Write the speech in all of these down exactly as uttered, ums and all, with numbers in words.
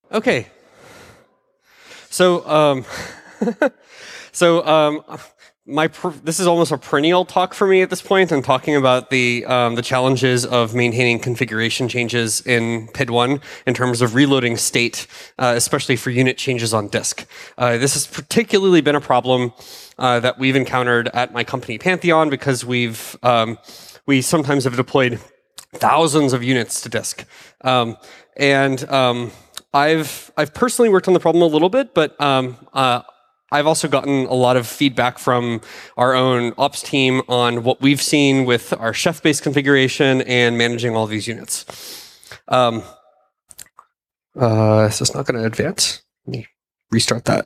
Okay. So, um, so um, my per this is almost a perennial talk for me at this point. I'm talking about the um, the challenges of maintaining configuration changes in P I D one in terms of reloading state, uh, especially for unit changes on disk. Uh, this has particularly been a problem uh, that we've encountered at my company Pantheon because we've um, we sometimes have deployed thousands of units to disk, um, and um, I've I've personally worked on the problem a little bit, but um, uh, I've also gotten a lot of feedback from our own ops team on what we've seen with our Chef-based configuration and managing all these units. Um, uh, is this not going to advance? Let me restart that.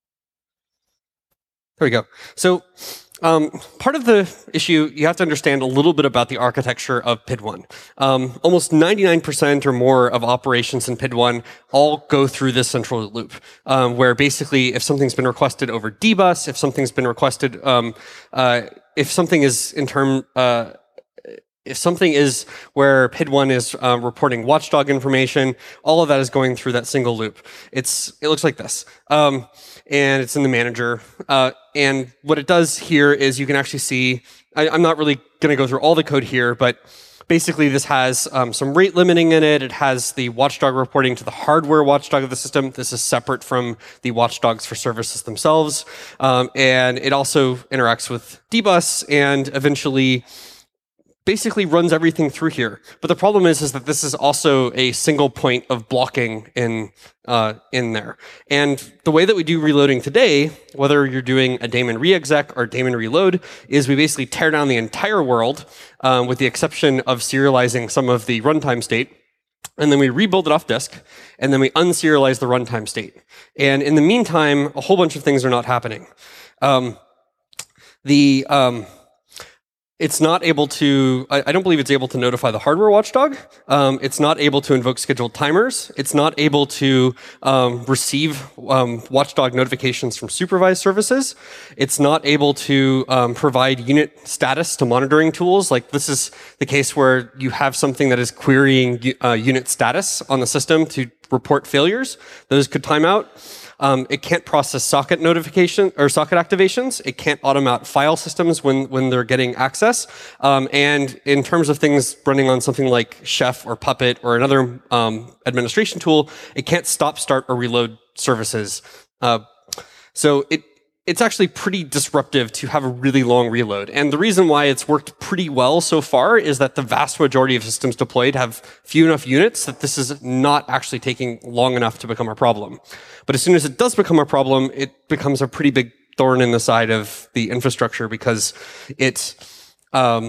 There we go. So. Um, part of the issue, you have to understand a little bit about the architecture of P I D one. Um, almost ninety-nine percent or more of operations in P I D one all go through this central loop, um, where basically if something's been requested over dbus, if something's been requested, um, uh, if something is in term, uh, if something is where P I D one is uh, reporting watchdog information, all of that is going through that single loop. It's it looks like this, um, and it's in the manager. Uh, and what it does here is you can actually see. I, I'm not really going to go through all the code here, but basically this has um, some rate limiting in it. It has the watchdog reporting to the hardware watchdog of the system. This is separate from the watchdogs for services themselves, um, and it also interacts with dbus and eventually basically runs everything through here. But the problem is, is that this is also a single point of blocking in uh, in there. And the way that we do reloading today, whether you're doing a daemon reexec or daemon reload, is we basically tear down the entire world, um, with the exception of serializing some of the runtime state. And then we rebuild it off disk, and then we unserialize the runtime state. And in the meantime, a whole bunch of things are not happening. Um, the um, It's not able to, I, I don't believe it's able to notify the hardware watchdog. Um, it's not able to invoke scheduled timers. It's not able to um, receive um, watchdog notifications from supervised services. It's not able to um, provide unit status to monitoring tools. Like this is the case where you have something that is querying uh, unit status on the system to report failures. Those could time out. Um, it can't process socket notification or socket activations. It can't automate file systems when, when they're getting access. Um, and in terms of things running on something like Chef or Puppet or another um, administration tool, it can't stop, start, or reload services. Uh, so it it's actually pretty disruptive to have a really long reload. And the reason why it's worked pretty well so far is that the vast majority of systems deployed have few enough units that this is not actually taking long enough to become a problem. But as soon as it does become a problem, it becomes a pretty big thorn in the side of the infrastructure because it, um,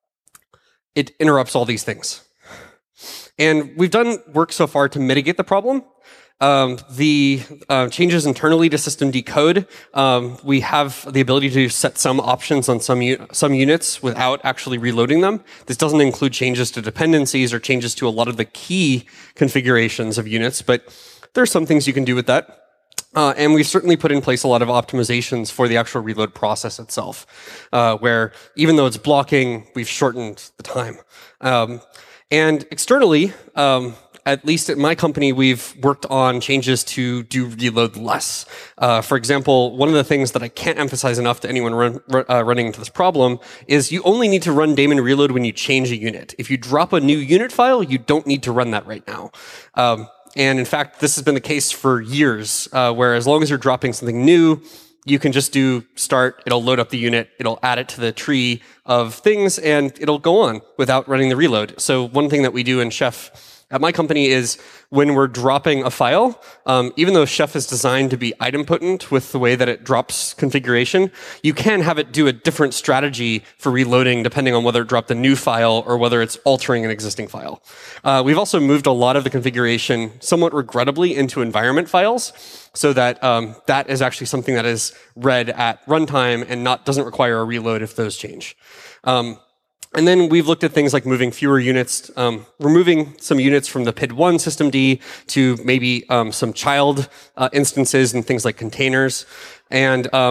it interrupts all these things. And we've done work so far to mitigate the problem. Um, the uh, changes internally to system decode, um, we have the ability to set some options on some some units without actually reloading them. This doesn't include changes to dependencies or changes to a lot of the key configurations of units, but there are some things you can do with that. Uh, and we've certainly put in place a lot of optimizations for the actual reload process itself, uh, where even though it's blocking, we've shortened the time. Um, and externally, um, at least at my company, we've worked on changes to do reload less. Uh, for example, one of the things that I can't emphasize enough to anyone run, uh, running into this problem is you only need to run daemon reload when you change a unit. If you drop a new unit file, you don't need to run that right now. Um, and in fact, this has been the case for years, uh, where as long as you're dropping something new, you can just do start, it'll load up the unit, it'll add it to the tree of things, and it'll go on without running the reload. So one thing that we do in Chef at my company is when we're dropping a file, um, even though Chef is designed to be idempotent with the way that it drops configuration, you can have it do a different strategy for reloading depending on whether it dropped a new file or whether it's altering an existing file. Uh, we've also moved a lot of the configuration somewhat regrettably into environment files so that um, that is actually something that is read at runtime and not doesn't require a reload if those change. Um, And then we've looked at things like moving fewer units, um, removing some units from the P I D one systemd to maybe um, some child uh, instances and things like containers. And um,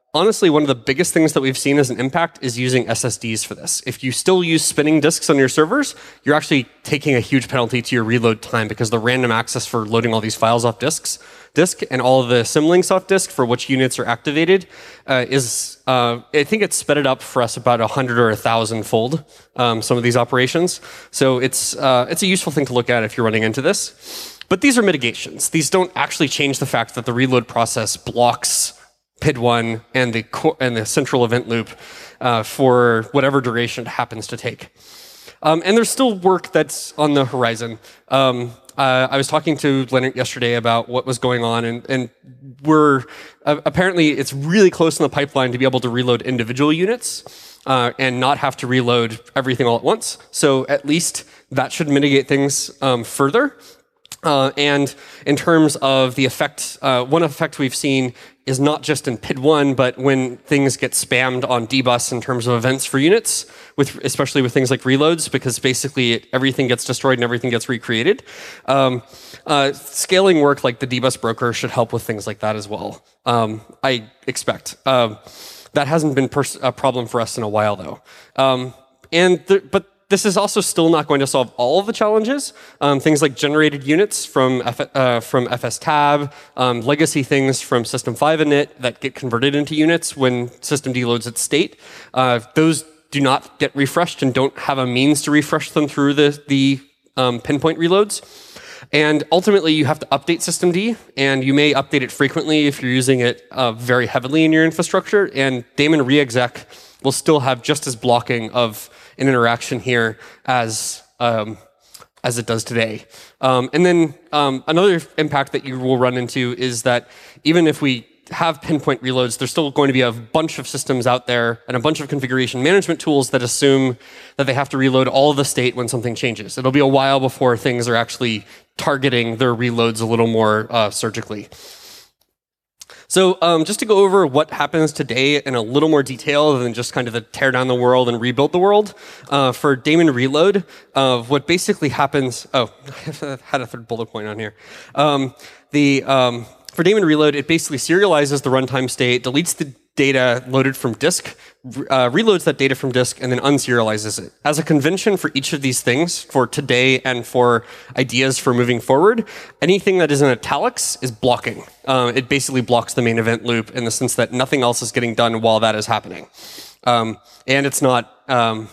honestly, one of the biggest things that we've seen as an impact is using S S Ds for this. If you still use spinning disks on your servers, you're actually taking a huge penalty to your reload time because the random access for loading all these files off disks, disk and all of the symlinks off disk for which units are activated uh, is, uh, I think it's sped it up for us about a hundred or a thousand fold, um, some of these operations. So it's, uh, it's a useful thing to look at if you're running into this. But these are mitigations. These don't actually change the fact that the reload process blocks P I D one and the core, and the central event loop uh, for whatever duration it happens to take. Um, and there's still work that's on the horizon. Um, uh, I was talking to Leonard yesterday about what was going on, and, and we're uh, apparently it's really close in the pipeline to be able to reload individual units uh, and not have to reload everything all at once. So at least that should mitigate things um, further. Uh, and in terms of the effect, uh, one effect we've seen is not just in P I D one, but when things get spammed on dbus in terms of events for units, with especially with things like reloads, because basically it, everything gets destroyed and everything gets recreated. Um, uh, scaling work like the dbus broker should help with things like that as well. Um, I expect. Uh, that hasn't been pers- a problem for us in a while, though. Um, and the, but. This is also still not going to solve all of the challenges. Um, things like generated units from F, uh, from F S tab, um, legacy things from system five init that get converted into units when system loads its state. Uh, those do not get refreshed and don't have a means to refresh them through the, the um, pinpoint reloads. And ultimately, you have to update systemd, and you may update it frequently if you're using it uh, very heavily in your infrastructure. And daemon reexec will still have just as blocking of an interaction here as um, as it does today. Um, and then um, another impact that you will run into is that even if we have pinpoint reloads, there's still going to be a bunch of systems out there and a bunch of configuration management tools that assume that they have to reload all of the state when something changes. It'll be a while before things are actually targeting their reloads a little more uh, surgically. So um, just to go over what happens today in a little more detail than just kind of the tear down the world and rebuild the world, uh, for daemon reload, uh, what basically happens, oh, I had a third bullet point on here. Um, the, um, for daemon reload, it basically serializes the runtime state, deletes the data loaded from disk, uh, reloads that data from disk, and then unserializes it. As a convention for each of these things, for today and for ideas for moving forward, anything that is in italics is blocking. Uh, it basically blocks the main event loop in the sense that nothing else is getting done while that is happening. Um, and it's not... Um,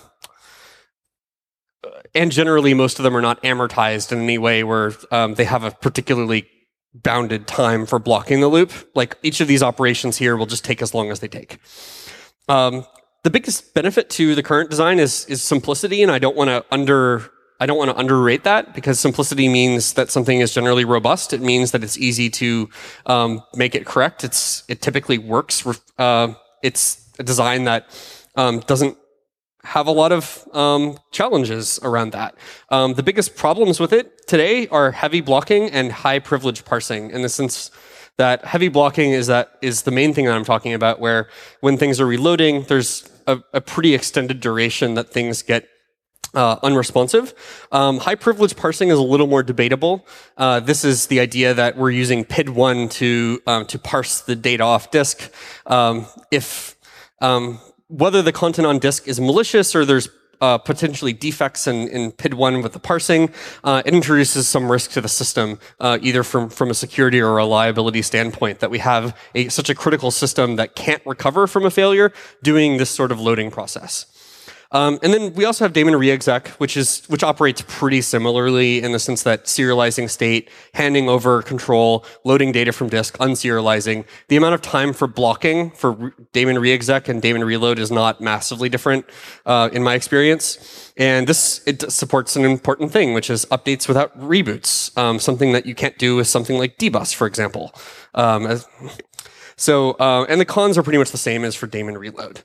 and generally, most of them are not amortized in any way where um, they have a particularly bounded time for blocking the loop. Like each of these operations here will just take as long as they take. Um, the biggest benefit to the current design is is simplicity, and I don't want to under I don't want to underrate that, because simplicity means that something is generally robust. It means that it's easy to um, make it correct. It's it typically works. Uh, it's a design that um, doesn't have a lot of um, challenges around that. Um, the biggest problems with it today are heavy blocking and high privilege parsing, in the sense that heavy blocking is that is the main thing that I'm talking about, where when things are reloading, there's a, a pretty extended duration that things get uh, unresponsive. Um, high privilege parsing is a little more debatable. Uh, this is the idea that we're using P I D one to um, to parse the data off disk. Um, if um, whether the content on disk is malicious or there's uh, potentially defects in, in P I D one with the parsing, uh, it introduces some risk to the system, uh, either from, from a security or reliability standpoint, that we have a, such a critical system that can't recover from a failure doing this sort of loading process. Um, and then we also have daemon reexec, which is which operates pretty similarly in the sense that serializing state, handing over control, loading data from disk, unserializing. The amount of time for blocking for re daemon reexec and daemon reload is not massively different uh, in my experience. And this it supports an important thing, which is updates without reboots, um, something that you can't do with something like dbus, for example. Um, as, so, uh, and the cons are pretty much the same as for daemon reload.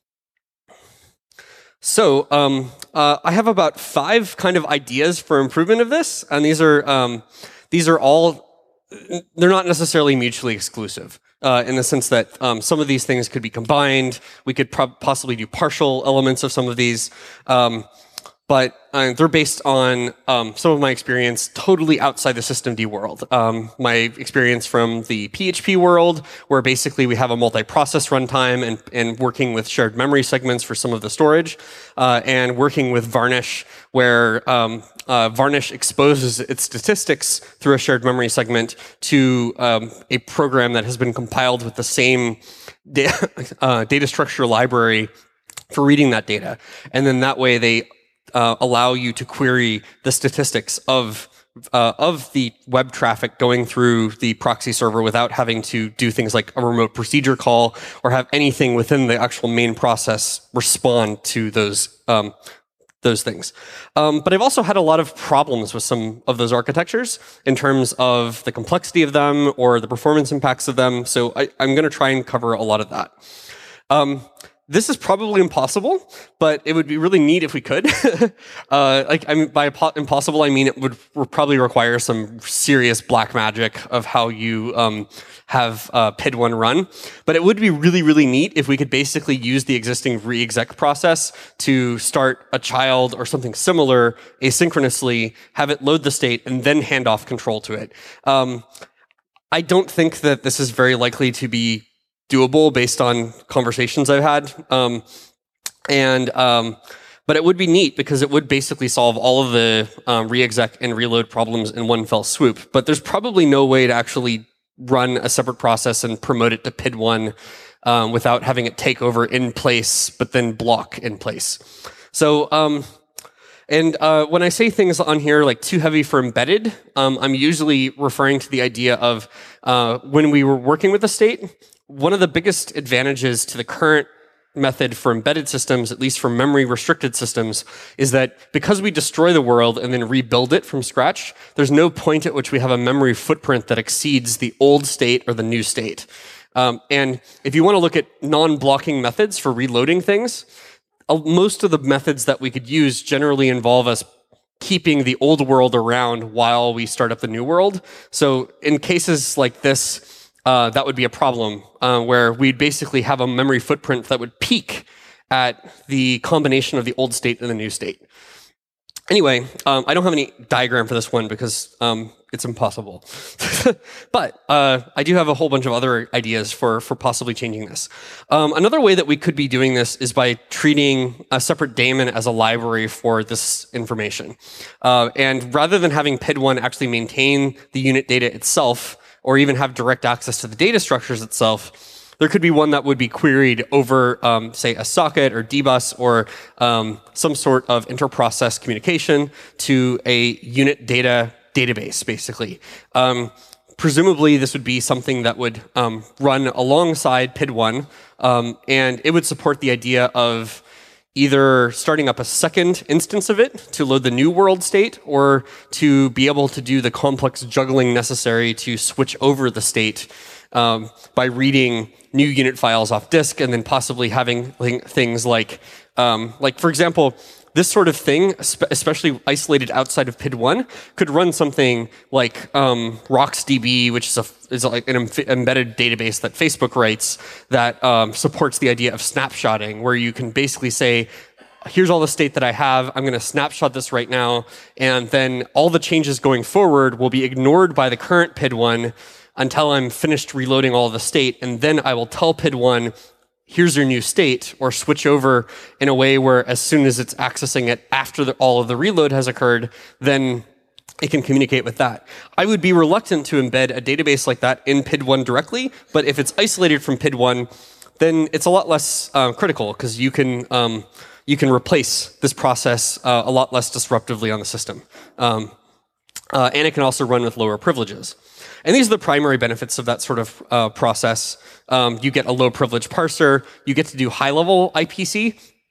So um, uh, I have about five kind of ideas for improvement of this, and these are um, these are all they're not necessarily mutually exclusive uh, in the sense that um, some of these things could be combined. We could possibly do partial elements of some of these. Um, but uh, they're based on um, some of my experience totally outside the systemd world. Um, my experience from the P H P world, where basically we have a multi-process runtime and, and working with shared memory segments for some of the storage, uh, and working with Varnish, where um, uh, Varnish exposes its statistics through a shared memory segment to um, a program that has been compiled with the same da uh, data structure library for reading that data. And then that way they uh, allow you to query the statistics of uh, of the web traffic going through the proxy server without having to do things like a remote procedure call or have anything within the actual main process respond to those um, those things. Um, but I've also had a lot of problems with some of those architectures in terms of the complexity of them or the performance impacts of them. So I, I'm going to try and cover a lot of that. Um, This is probably impossible, but it would be really neat if we could. uh, like, I mean, by impossible, I mean it would probably require some serious black magic of how you um, have uh, P I D one run. But it would be really, really neat if we could basically use the existing reexec process to start a child or something similar asynchronously, have it load the state, and then hand off control to it. Um, I don't think that this is very likely to be doable based on conversations I've had. Um, and, um, but it would be neat because it would basically solve all of the um, reexec and reload problems in one fell swoop. But there's probably no way to actually run a separate process and promote it to P I D one um, without having it take over in place, but then block in place. So, um, and uh, when I say things on here like too heavy for embedded, um, I'm usually referring to the idea of uh, when we were working with the state, one of the biggest advantages to the current method for embedded systems, at least for memory restricted systems, is that because we destroy the world and then rebuild it from scratch, there's no point at which we have a memory footprint that exceeds the old state or the new state. Um, and if you want to look at non-blocking methods for reloading things, uh, most of the methods that we could use generally involve us keeping the old world around while we start up the new world. So in cases like this, Uh, that would be a problem uh, where we'd basically have a memory footprint that would peak at the combination of the old state and the new state. Anyway, um, I don't have any diagram for this one because um, it's impossible. But uh, I do have a whole bunch of other ideas for, for possibly changing this. Um, another way that we could be doing this is by treating a separate daemon as a library for this information. Uh, and rather than having P I D one actually maintain the unit data itself, or even have direct access to the data structures itself, there could be one that would be queried over, um, say, a socket or D bus or um, some sort of inter-process communication to a unit data database, basically. Um, presumably, this would be something that would um, run alongside P I D one, um, and it would support the idea of either starting up a second instance of it to load the new world state, or to be able to do the complex juggling necessary to switch over the state um, by reading new unit files off disk, and then possibly having things like, um, like for example, this sort of thing, especially isolated outside of P I D one, could run something like um, RocksDB, which is, a, is like an embedded database that Facebook writes that um, supports the idea of snapshotting, where you can basically say, here's all the state that I have, I'm going to snapshot this right now, and then all the changes going forward will be ignored by the current P I D one until I'm finished reloading all of the state, and then I will tell P I D one, here's your new state, or switch over in a way where as soon as it's accessing it after the, all of the reload has occurred, then it can communicate with that. I would be reluctant to embed a database like that in P I D one directly, but if it's isolated from P I D one, then it's a lot less uh, critical, because you can um, you can replace this process uh, a lot less disruptively on the system. Um, uh, and it can also run with lower privileges. And these are the primary benefits of that sort of uh, process. Um, you get a low privilege parser. You get to do high level I P C.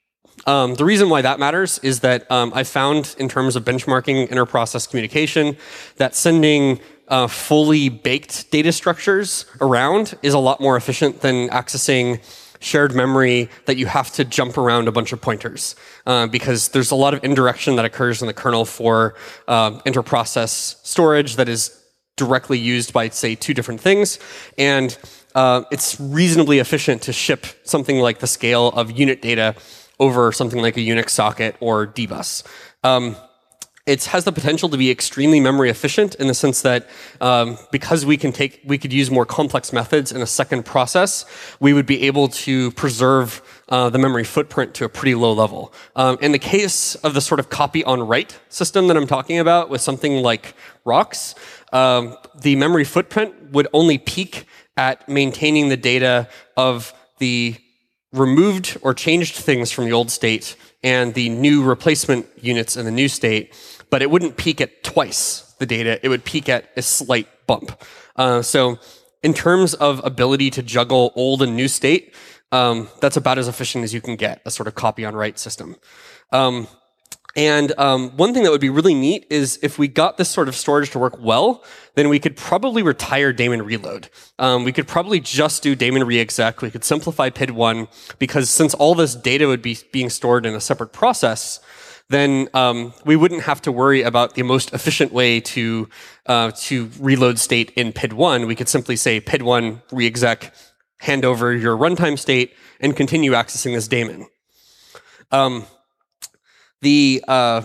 Um, the reason why that matters is that um, I found in terms of benchmarking inter-process communication that sending uh, fully baked data structures around is a lot more efficient than accessing shared memory that you have to jump around a bunch of pointers, uh, because there's a lot of indirection that occurs in the kernel for uh, inter-process storage that is directly used by, say, two different things. And uh, it's reasonably efficient to ship something like the scale of unit data over something like a Unix socket or dbus. Um, It has the potential to be extremely memory efficient in the sense that um, because we can take, we could use more complex methods in a second process, we would be able to preserve uh, the memory footprint to a pretty low level. Um, in the case of the sort of copy on write system that I'm talking about with something like ROX, um, the memory footprint would only peak at maintaining the data of the removed or changed things from the old state and the new replacement units in the new state, but it wouldn't peak at twice the data. It would peak at a slight bump. Uh, so in terms of ability to juggle old and new state, um, that's about as efficient as you can get, a sort of copy on write system. Um, And um, one thing that would be really neat is if we got this sort of storage to work well, then we could probably retire daemon reload. Um, we could probably just do daemon reexec. We could simplify P I D one, because since all this data would be being stored in a separate process, then um, we wouldn't have to worry about the most efficient way to uh, to reload state in P I D one. We could simply say P I D one reexec, hand over your runtime state, and continue accessing this daemon. Um, The uh,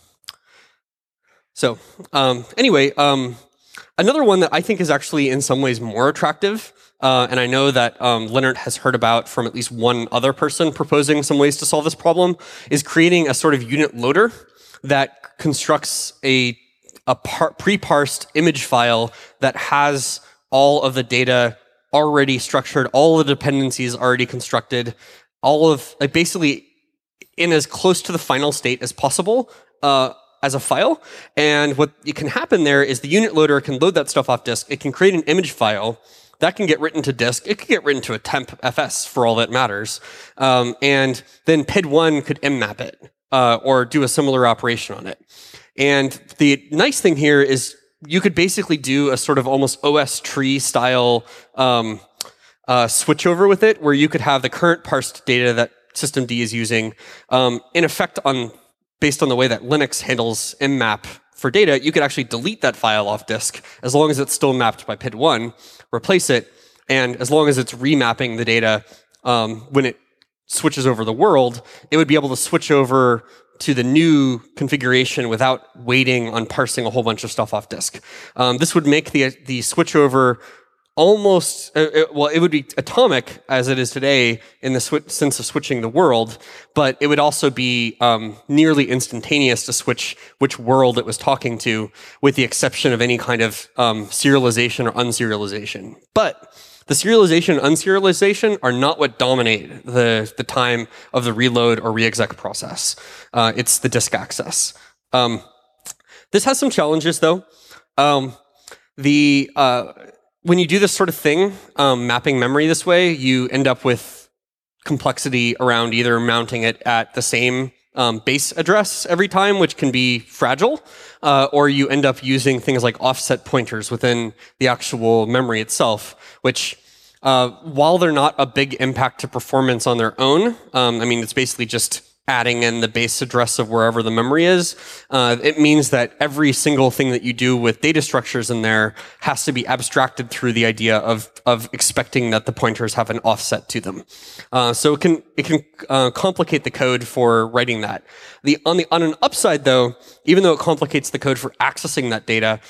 so um, anyway, um, another one that I think is actually in some ways more attractive, uh, and I know that um, Leonard has heard about from at least one other person proposing some ways to solve this problem, is creating a sort of unit loader that constructs a a pre-parsed image file that has all of the data already structured, all the dependencies already constructed, all of like basically in as close to the final state as possible uh, as a file. And what it can happen there is the unit loader can load that stuff off disk. It can create an image file that can get written to disk. It can get written to a temp F S for all that matters. Um, and then P I D one could M map it uh, or do a similar operation on it. And the nice thing here is you could basically do a sort of almost O S tree style um, uh, switchover with it, where you could have the current parsed data that systemd is using, um, in effect, on based on the way that Linux handles mmap for data, you could actually delete that file off disk as long as it's still mapped by P I D one, replace it, and as long as it's remapping the data um, when it switches over the world, it would be able to switch over to the new configuration without waiting on parsing a whole bunch of stuff off disk. Um, this would make the the switchover almost, uh, it, well, it would be atomic as it is today in the sense of switching the world, but it would also be um, nearly instantaneous to switch which world it was talking to, with the exception of any kind of um, serialization or unserialization. But the serialization and unserialization are not what dominate the, the time of the reload or reexec process. Uh, it's the disk access. Um, this has some challenges, though. Um, the uh, When you do this sort of thing, um, mapping memory this way, you end up with complexity around either mounting it at the same um, base address every time, which can be fragile, uh, or you end up using things like offset pointers within the actual memory itself, which, uh, while they're not a big impact to performance on their own, um, I mean, it's basically just adding in the base address of wherever the memory is, uh, it means that every single thing that you do with data structures in there has to be abstracted through the idea of of expecting that the pointers have an offset to them. Uh, so it can it can uh, complicate the code for writing that. The on the on an upside though, even though it complicates the code for accessing that data,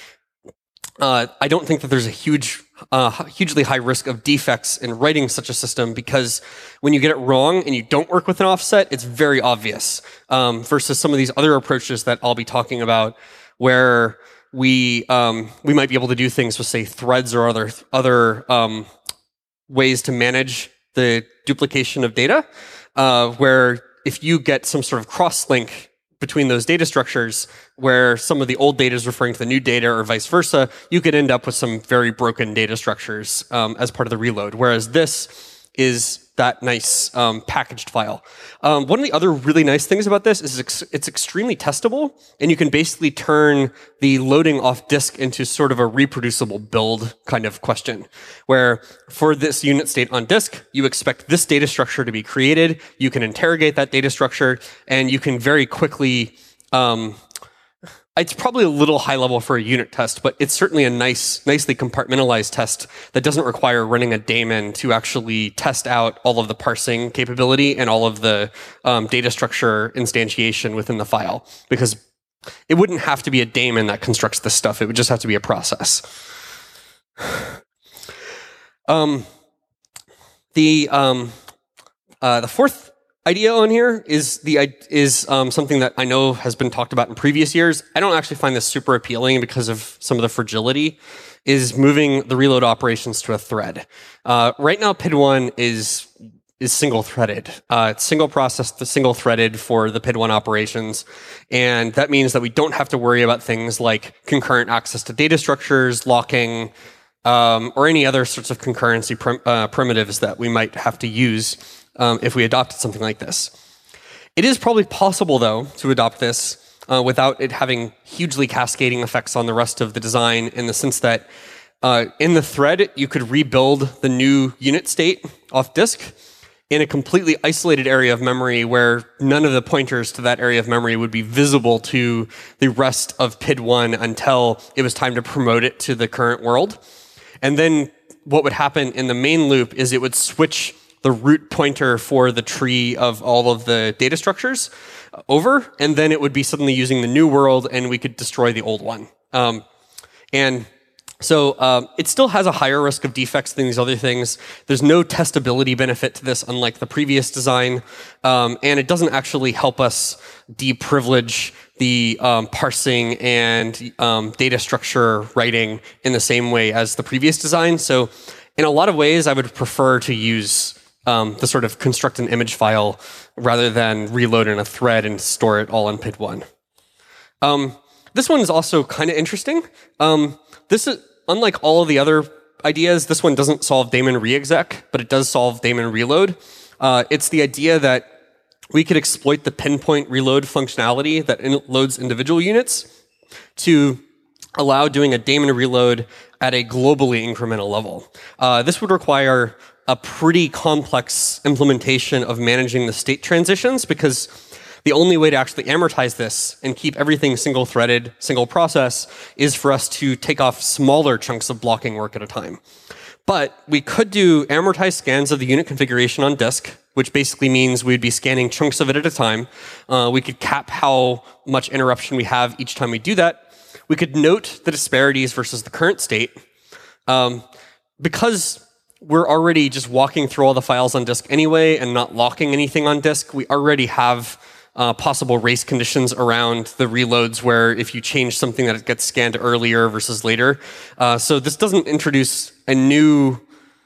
uh, I don't think that there's a huge, uh, hugely high risk of defects in writing such a system, because when you get it wrong and you don't work with an offset, it's very obvious, um, versus some of these other approaches that I'll be talking about, where we um, we might be able to do things with, say, threads or other other um, ways to manage the duplication of data, uh, where if you get some sort of cross-link between those data structures, where some of the old data is referring to the new data or vice versa, you could end up with some very broken data structures um, as part of the reload, whereas this is that nice um, packaged file. Um, one of the other really nice things about this is it's, it's extremely testable, and you can basically turn the loading off disk into sort of a reproducible build kind of question, where for this unit state on disk, you expect this data structure to be created, you can interrogate that data structure, and you can very quickly um, it's probably a little high level for a unit test, but it's certainly a nice, nicely compartmentalized test that doesn't require running a daemon to actually test out all of the parsing capability and all of the um, data structure instantiation within the file, because it wouldn't have to be a daemon that constructs this stuff. It would just have to be a process. Um, the um, uh, the fourth idea on here is the is um, something that I know has been talked about in previous years. I don't actually find this super appealing because of some of the fragility. Is moving the reload operations to a thread. Uh, right now, P I D one is is single threaded. Uh, it's single process, single threaded for the P I D one operations, and that means that we don't have to worry about things like concurrent access to data structures, locking, um, or any other sorts of concurrency prim uh, primitives that we might have to use. Um, if we adopted something like this. It is probably possible, though, to adopt this uh, without it having hugely cascading effects on the rest of the design, in the sense that uh, in the thread, you could rebuild the new unit state off disk in a completely isolated area of memory where none of the pointers to that area of memory would be visible to the rest of P I D one until it was time to promote it to the current world. And then what would happen in the main loop is it would switch the root pointer for the tree of all of the data structures over, and then it would be suddenly using the new world, and we could destroy the old one. Um, and so um, it still has a higher risk of defects than these other things. There's no testability benefit to this, unlike the previous design, um, and it doesn't actually help us deprivilege the um, parsing and um, data structure writing in the same way as the previous design. So in a lot of ways, I would prefer to use Um, the sort of construct an image file rather than reload in a thread and store it all in P I D one. Um, this one is also kind of interesting. Um, this is, unlike all of the other ideas, this one doesn't solve daemon reexec, but it does solve daemon reload. Uh, it's the idea that we could exploit the pinpoint reload functionality that in loads individual units to allow doing a daemon reload at a globally incremental level. Uh, this would require a pretty complex implementation of managing the state transitions, because the only way to actually amortize this and keep everything single-threaded, single process, is for us to take off smaller chunks of blocking work at a time. But we could do amortized scans of the unit configuration on disk, which basically means we'd be scanning chunks of it at a time. Uh, we could cap how much interruption we have each time we do that. We could note the disparities versus the current state. Um, because we're already just walking through all the files on disk anyway and not locking anything on disk, we already have uh, possible race conditions around the reloads where if you change something that it gets scanned earlier versus later. Uh, so this doesn't introduce a new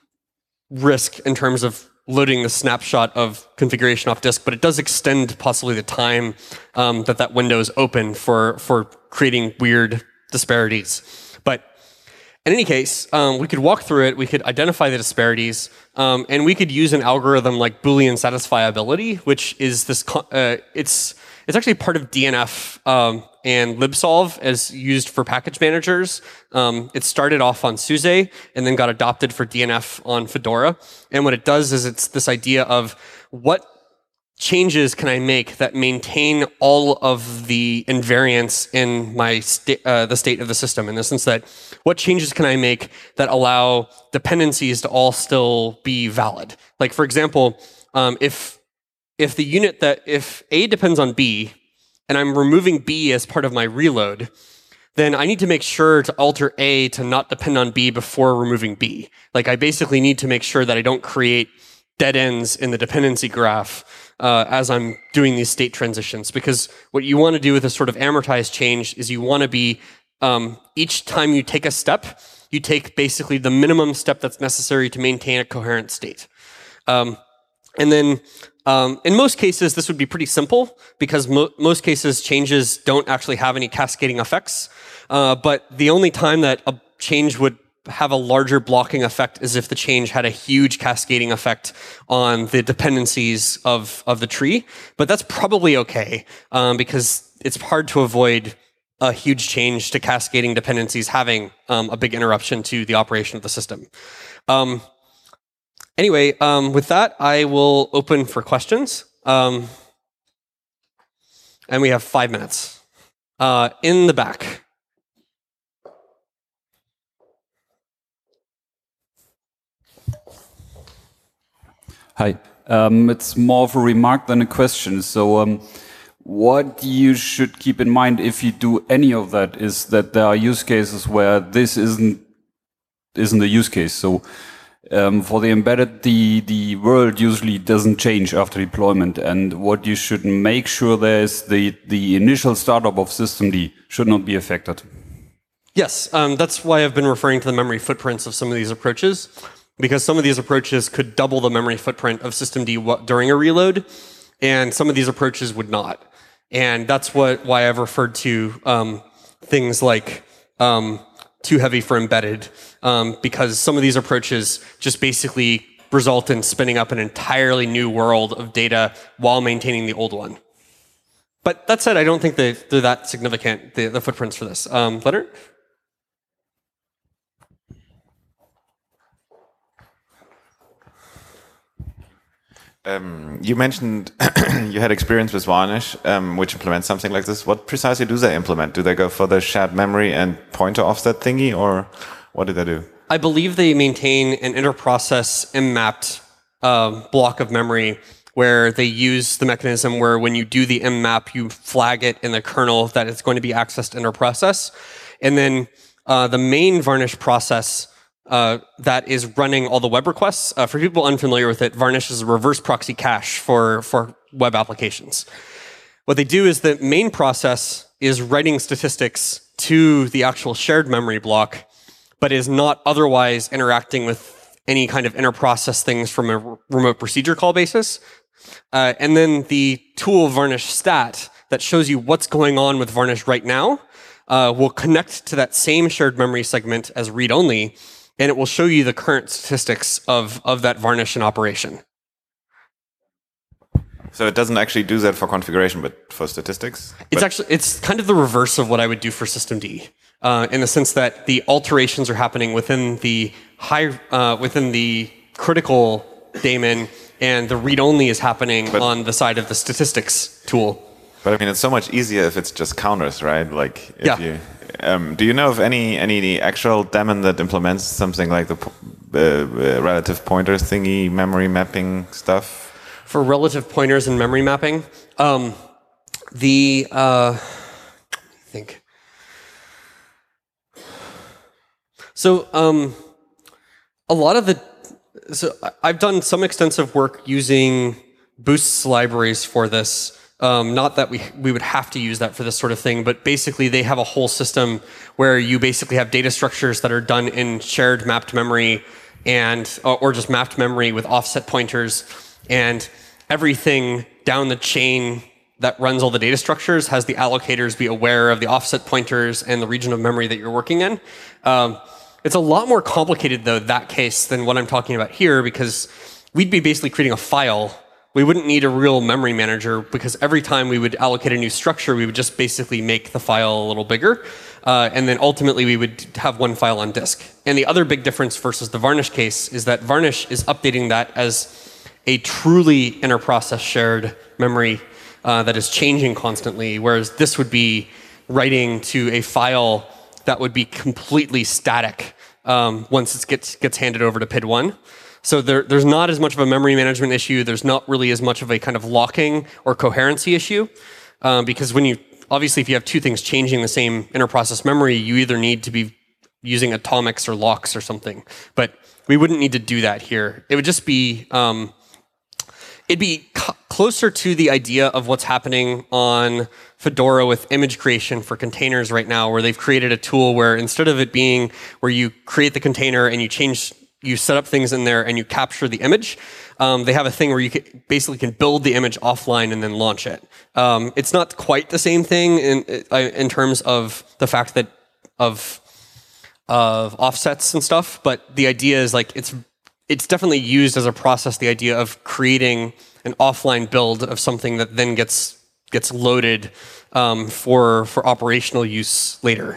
risk in terms of loading the snapshot of configuration off disk, but it does extend possibly the time um, that that window is open for, for creating weird disparities. But in any case, um, we could walk through it, we could identify the disparities, um, and we could use an algorithm like Boolean satisfiability, which is this, uh, it's, it's actually part of D N F um, and libsolve as used for package managers. Um, it started off on SUSE and then got adopted for D N F on Fedora. And what it does is it's this idea of what changes can I make that maintain all of the invariants in my sta uh, the state of the system, in the sense that what changes can I make that allow dependencies to all still be valid? Like, for example, um, if if the unit that if A depends on B and I'm removing B as part of my reload, then I need to make sure to alter A to not depend on B before removing B. Like, I basically need to make sure that I don't create dead ends in the dependency graph uh, as I'm doing these state transitions. Because what you want to do with a sort of amortized change is you want to be, um, each time you take a step, you take basically the minimum step that's necessary to maintain a coherent state. Um, and then um, in most cases, this would be pretty simple, because mo most cases changes don't actually have any cascading effects. Uh, but the only time that a change would have a larger blocking effect is if the change had a huge cascading effect on the dependencies of, of the tree. But that's probably okay, um, because it's hard to avoid a huge change to cascading dependencies having um, a big interruption to the operation of the system. Um, anyway, um, with that, I will open for questions. Um, and we have five minutes. Uh, in the back. Hi. Um, it's more of a remark than a question. So um, what you should keep in mind if you do any of that is that there are use cases where this isn't isn't a use case. So um, for the embedded, the, the world usually doesn't change after deployment. And what you should make sure there is the, the initial startup of systemd should not be affected. Yes, um, that's why I've been referring to the memory footprints of some of these approaches, because some of these approaches could double the memory footprint of systemd during a reload, and some of these approaches would not. And that's what why I've referred to um, things like um, too heavy for embedded, um, because some of these approaches just basically result in spinning up an entirely new world of data while maintaining the old one. But that said, I don't think they, they're that significant, the, the footprints for this. Um, Leonard? Um, you mentioned you had experience with Varnish, um, which implements something like this. What precisely do they implement? Do they go for the shared memory and pointer offset thingy, or what do they do? I believe they maintain an interprocess M-mapped uh, block of memory where they use the mechanism where when you do the M-map, you flag it in the kernel that it's going to be accessed interprocess. And then uh, the main Varnish process Uh, that is running all the web requests. Uh, for people unfamiliar with it, Varnish is a reverse proxy cache for, for web applications. What they do is the main process is writing statistics to the actual shared memory block, but is not otherwise interacting with any kind of interprocess things from a remote procedure call basis. Uh, and then the tool Varnish stat that shows you what's going on with Varnish right now uh, will connect to that same shared memory segment as read-only, and it will show you the current statistics of, of that Varnish in operation. So it doesn't actually do that for configuration, but for statistics? It's but actually, it's kind of the reverse of what I would do for systemd, uh, in the sense that the alterations are happening within the high, uh, within the critical daemon, and the read-only is happening but, on the side of the statistics tool. But I mean, it's so much easier if it's just counters, right? Like, if yeah. you... Um, do you know of any any actual daemon that implements something like the uh, uh, relative pointers thingy, memory mapping stuff? For relative pointers and memory mapping, um, the uh, I think so. Um, a lot of the so I've done some extensive work using Boost's libraries for this. Um, not that we we would have to use that for this sort of thing, but basically they have a whole system where you basically have data structures that are done in shared mapped memory and or just mapped memory with offset pointers, and everything down the chain that runs all the data structures has the allocators be aware of the offset pointers and the region of memory that you're working in. Um, it's a lot more complicated though, that case, than what I'm talking about here, because we'd be basically creating a file. We wouldn't need a real memory manager, because every time we would allocate a new structure, we would just basically make the file a little bigger. Uh, and then ultimately we would have one file on disk. And the other big difference versus the Varnish case is that Varnish is updating that as a truly interprocess shared memory uh, that is changing constantly, whereas this would be writing to a file that would be completely static um, once it gets, gets handed over to P I D one. So there, there's not as much of a memory management issue. There's not really as much of a kind of locking or coherency issue, um, because when you obviously if you have two things changing the same interprocess memory, you either need to be using atomics or locks or something. But we wouldn't need to do that here. It would just be um, it'd be closer to the idea of what's happening on Fedora with image creation for containers right now, where they've created a tool where instead of it being where you create the container and you change. You set up things in there and you capture the image. Um, they have a thing where you can, basically can build the image offline and then launch it. Um, it's not quite the same thing in in terms of the fact that of of offsets and stuff, but the idea is like it's it's definitely used as a process. The idea of creating an offline build of something that then gets gets loaded um, for for operational use later.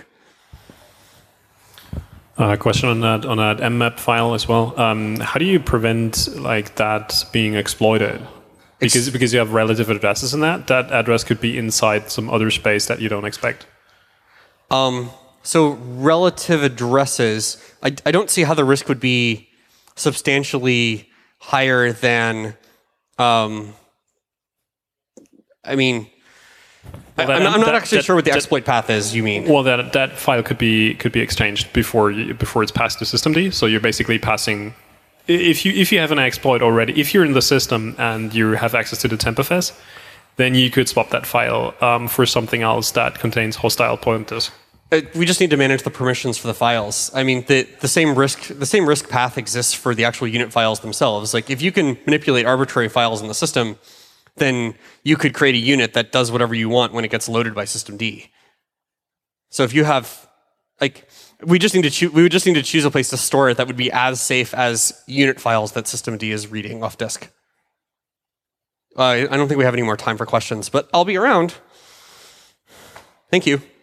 Uh, question on that on that M map file as well. Um, how do you prevent like that being exploited? Because because you have relative addresses in that, that address could be inside some other space that you don't expect. Um, so relative addresses, I, I don't see how the risk would be substantially higher than, um, I mean, Well, I, I'm, not, I'm not that, actually that, sure what the that, exploit path is. You mean? Well, that that file could be could be exchanged before you, before it's passed to systemd. So you're basically passing. If you if you have an exploit already, if you're in the system and you have access to the tmpfs, then you could swap that file um, for something else that contains hostile pointers. Uh, we just need to manage the permissions for the files. I mean, the the same risk the same risk path exists for the actual unit files themselves. Like if you can manipulate arbitrary files in the system, then you could create a unit that does whatever you want when it gets loaded by systemd. So if you have, like, we just need to choose. We would just need to choose a place to store it that would be as safe as unit files that systemd is reading off disk. Uh, I don't think we have any more time for questions, but I'll be around. Thank you.